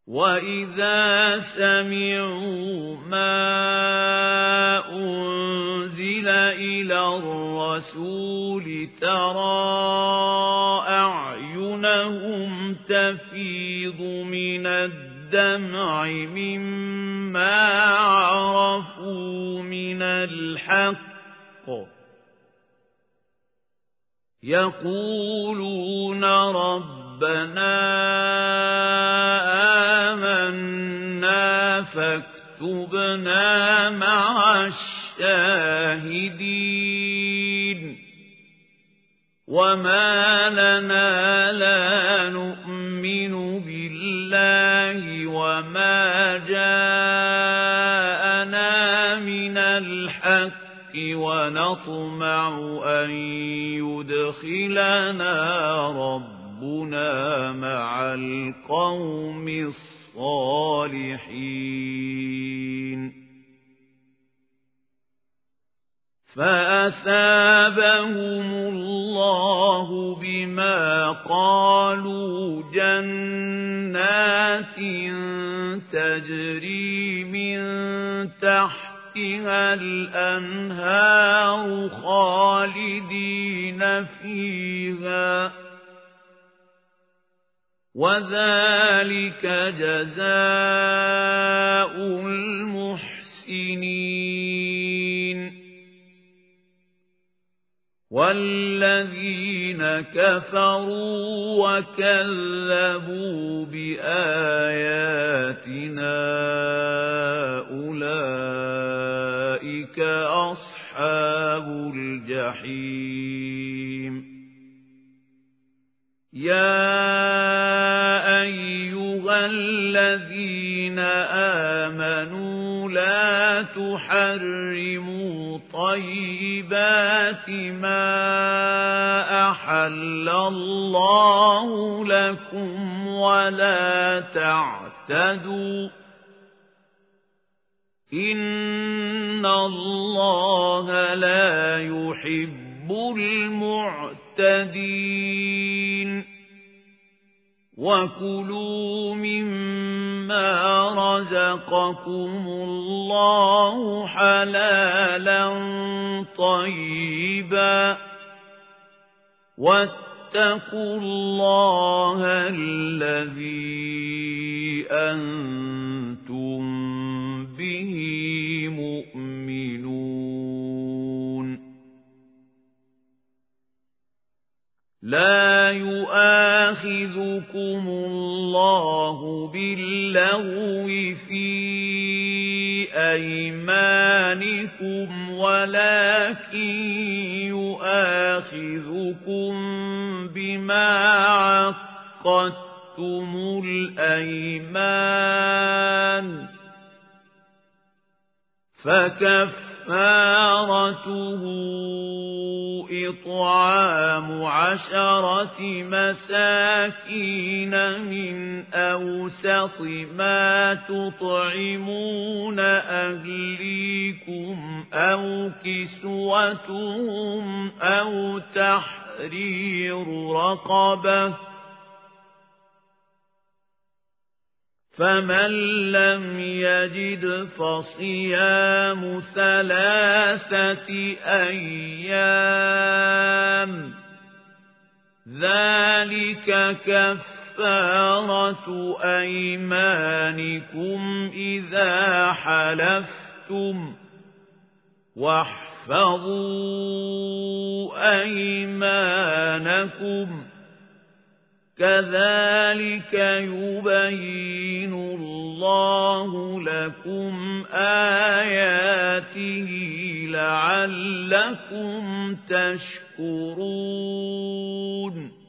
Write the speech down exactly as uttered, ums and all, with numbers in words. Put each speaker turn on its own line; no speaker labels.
وَإِذَا سَمِعُوا مَا أُنزِلَ إِلَى الرَّسُولِ تَرَىٰ أَعْيُنَهُمْ تَفِيضُ مِنَ الدَّمْعِ مِمَّا عَرَفُوا مِنَ الْحَقِّ يَقُولُونَ رَبَّنَا آمَنَّا فاكتبنا مع الشاهدين وما لنا لا نؤمن بالله وما جاءنا من الحق ونطمع أن يدخلنا ربنا مع القوم الصالحين فأثابهم الله بما قالوا جنات تجري من تحتها الأنهار خالدين فيها وذلك جزاء المحسنين والذين كفروا وكذبوا بآياتنا أولئك أصحاب الجحيم يا أيها الذين آمنوا لا تحرموا طيبات ما أحل الله لكم ولا تعتدوا إن الله لا يحب المعتدين وكلوا مما رزقكم الله حلالا طيبا واتقوا الله الذي أنتم به مؤمنون لا يؤاخذكم الله باللغو في أيمانكم ولكن يؤاخذكم بما عقدتم الأيمان فكفارته إطعام عشرة مساكين من أوسط ما تطعمون أهليكم أو كسوتهم أو تحرير رقبة فمن لم يجد فصيام ثلاثة أيام ذلك كفارة أيمانكم إذا حلفتم واحفظوا أيمانكم كذلك يبين الله لكم آياته لعلكم تشكرون